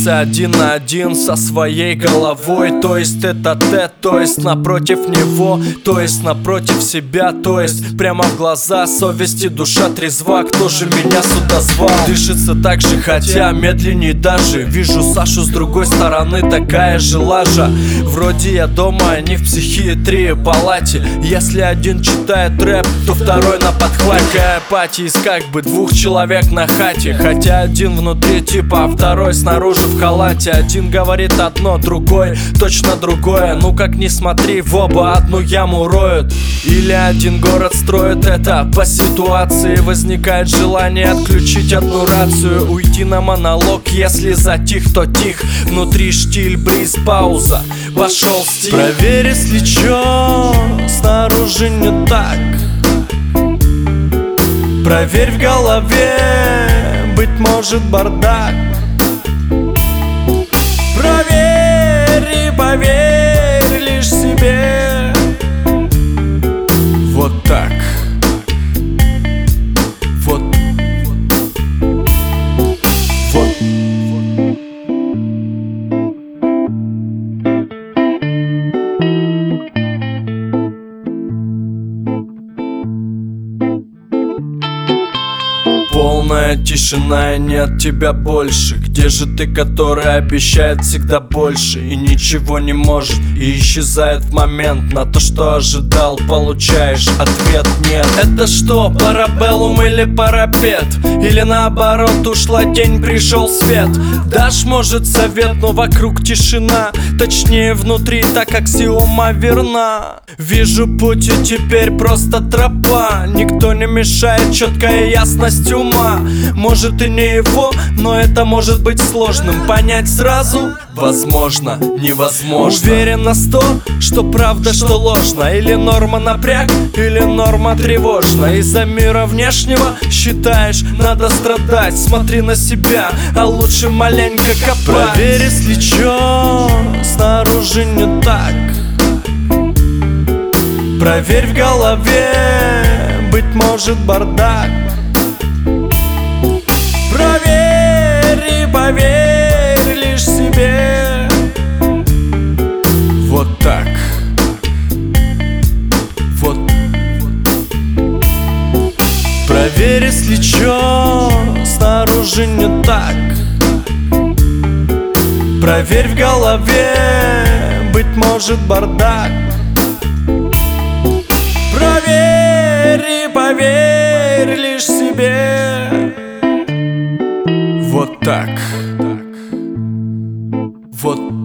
Остался один на один со своей головой. То есть тет-а-тет, то есть напротив него, то есть напротив себя, то есть прямо в глаза. Совесть и душа трезва, кто же меня сюда звал? Дышится так же, хотя медленнее даже. Вижу Сашу с другой стороны, такая же лажа. Вроде я дома, а не в психиатрии палате. Если один читает рэп, то второй на подхвате. Апатия из как бы двух человек на хате. Хотя один внутри типа, а второй снаружи в халате. Один говорит одно, другой точно другое. Ну как ни смотри, в оба одну яму роют. Или один город строит это по ситуации. Возникает желание отключить одну рацию, уйти на монолог, если затих, то тих. Внутри штиль, бриз, пауза, пошел стиль. Проверь, если чё, снаружи не так. Проверь в голове, быть может бардак. Проверь и поверь лишь себе. Вот так. Вот. Вот. Полная тишина и нет тебя больше. Где же ты, который обещает всегда больше и ничего не может, и исчезает в момент? На то, что ожидал, получаешь ответ нет. Это что, парабеллум или парапет? Или наоборот, ушла тень, пришел свет? Дашь, может, совет, но вокруг тишина. Точнее, внутри, так аксиома верна. Вижу путь и теперь просто тропа. Никто не мешает, четкая ясность ума. Может и не его, но это может быть сложным. Понять сразу возможно, невозможно. Уверен на 100, что правда, что ложно. Или норма напряг, или норма тревожна. Из-за мира внешнего считаешь, надо страдать. Смотри на себя, а лучше маленько копать. Проверь, если чё, снаружи не так. Проверь в голове, быть может бардак. Проверь и поверь лишь себе. Вот так. Вот. Проверь, если чё, снаружи не так. Проверь в голове, быть может бардак. Проверь и поверь лишь себе. Вот так. Вот.